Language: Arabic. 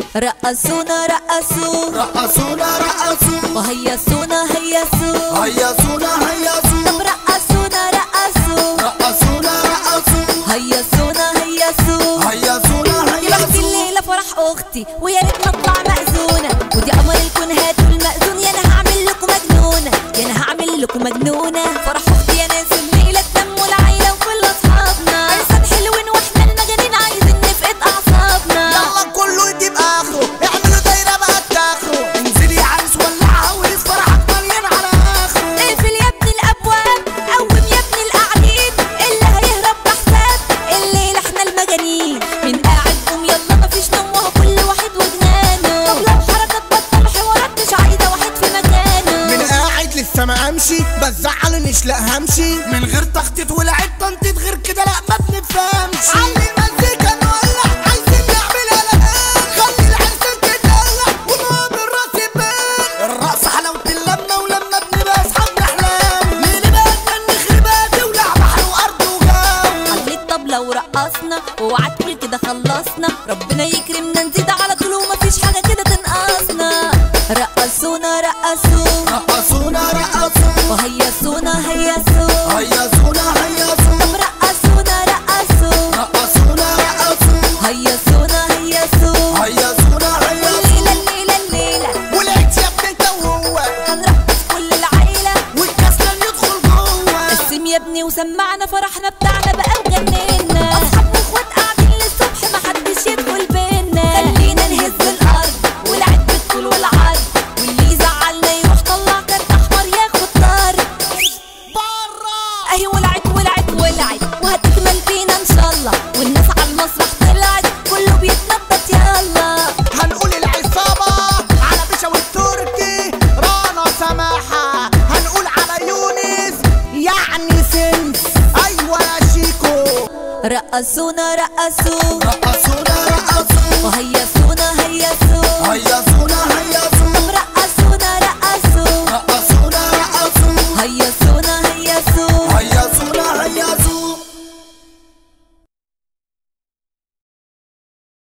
رقصونا رقصونا رقصونا رقصونا وهيصونا هيصونا هيصونا هيصونا طب رقصونا رقصونا رقصونا رقصونا هيصونا هيصونا هيصونا يا بختي الليلة فرح أختي ويا ريت نطلع مأذونة ودي قمر الكون هاتوا المأذون يا أنا هعمل لكم مجنونة يا أنا هعمل لكم مجنونة فرح أختي يا ناس الليلة تلموا العيلة وكل أصحابنا عرسان حلوين وإحنا المجانين عايزين نفقد أعصابنا يلا كله يجيب آخره اعملوا دايرة بقى تاخره انزلي يا عرس ولعها وقيس فرحك مليان على آخره اقفل يا ابني الأبواب قوم يا ابني القاعدين اللي هيهرب بحساب الليلة إحنا المجانين من قاعد قوم يلا مفيش نوم وهو كل واحد وجنانه طب لو حركات بطل حوارات مش عايزة واحد في مكانه من قاعد لسه ما امشي بس زعلنيش لا همشي من غير تخطيط ولعب تنطيط غير كده لا ما بنفهمش علي المزيكا نولع عايزين نعملها لقاء خلي العرسان تتدلع ونقام الراس يبان الرقص حلاوة اللمة ولما بنبقى اصحاب احلام مين بقى تغني خربات تولع بحر وارض وجو علي الطبلة ورقصنا واوعى تقول كده خلصنا ربنا يكرمنا نزيد على طول ومفيش حاجة كده تنقصنا رقصونا رقصونا رقصونا رقصونا وهيصونا هيصونا هيصونا هيصونا طب رقصونا رقصونا رقصونا رقصونا هيصونا هيصونا هيصونا هيصونا الليلة الليلة الليلة ولقيت يا ابني انت وهو هنرقص كل العيلة والكسلان يدخل جوه قسم يا ابني وسمعنا فرحنا بتاعنا بقى وجننا اصحاب واخوات قاعدين للصبح محدش يدخل بينا خلينا نهز الارض والعد بالطول والعرض واللي يزعلنا يروح طلع كارت احمر ياخد طرد بره اهي ولعت وهتكمل فينا ان شاء الله والناس على المسرح طلعت كله بيتنطط يلا هنقول العصابة على باشا والتركي رانا سماحة هنقول على يونس يعني سنس ايوه يا شيكو رقصونا رقصونا رقصونا رقصونا وهيصونا هيصونا هيصونا هيصونا